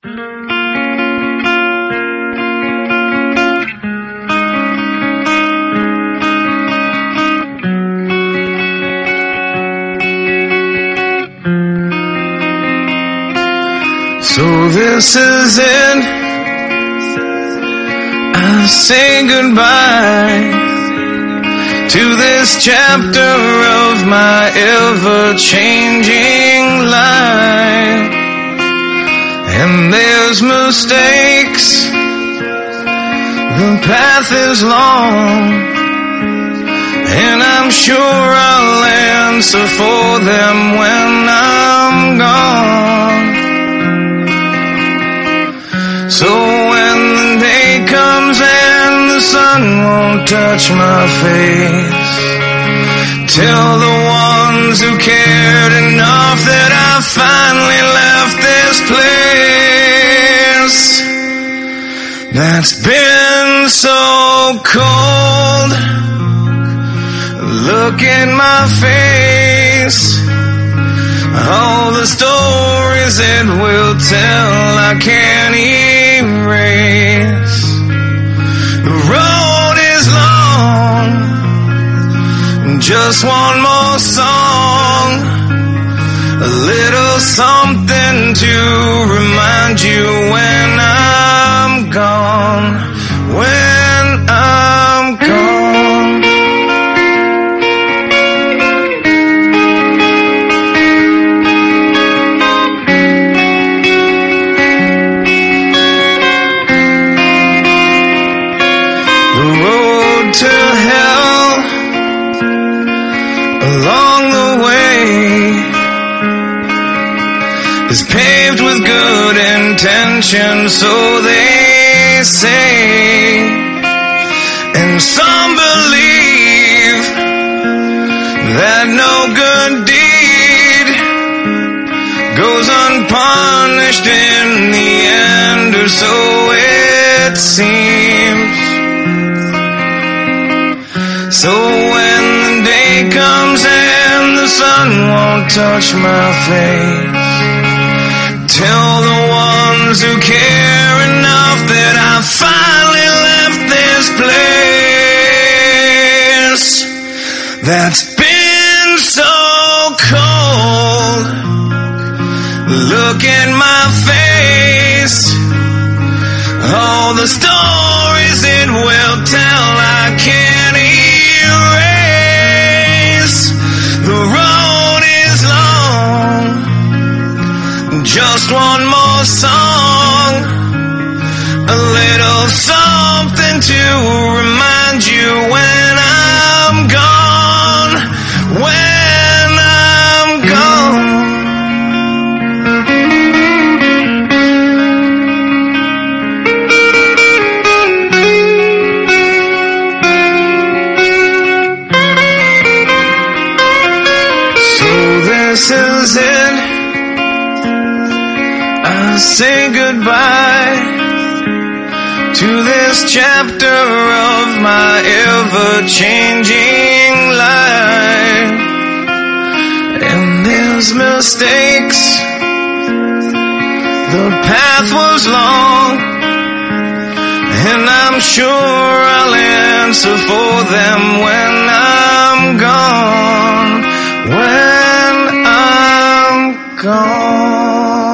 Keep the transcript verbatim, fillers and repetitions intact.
So this is it, I say goodbye to this chapter of my ever-changing life. And there's mistakes, the path is long, and I'm sure I'll answer for them when I'm gone. So when the day comes and the sun won't touch my face, tell the ones who cared enough that I finally left this place that's been so cold. Look in my face, all the stories it will tell I can't erase. The road is long, just one more song, a little something to remind you when I'm gone, when I'm gone. The road to hell along the way is paved with good intentions, so they say, and some believe that no good deed goes unpunished in the end, or so it seems. So when the day comes and the sun won't touch my face, tell the ones who care enough that I finally left this place that's been so cold. Look in my face, all the stories it will tell I can't erase. The road is long, just one more song, a little something to remind you when I'm gone, when I'm gone. So this is it, I say goodbye to this chapter of my ever-changing life. And there's mistakes, the path was long, and I'm sure I'll answer for them when I'm gone, when I'm gone.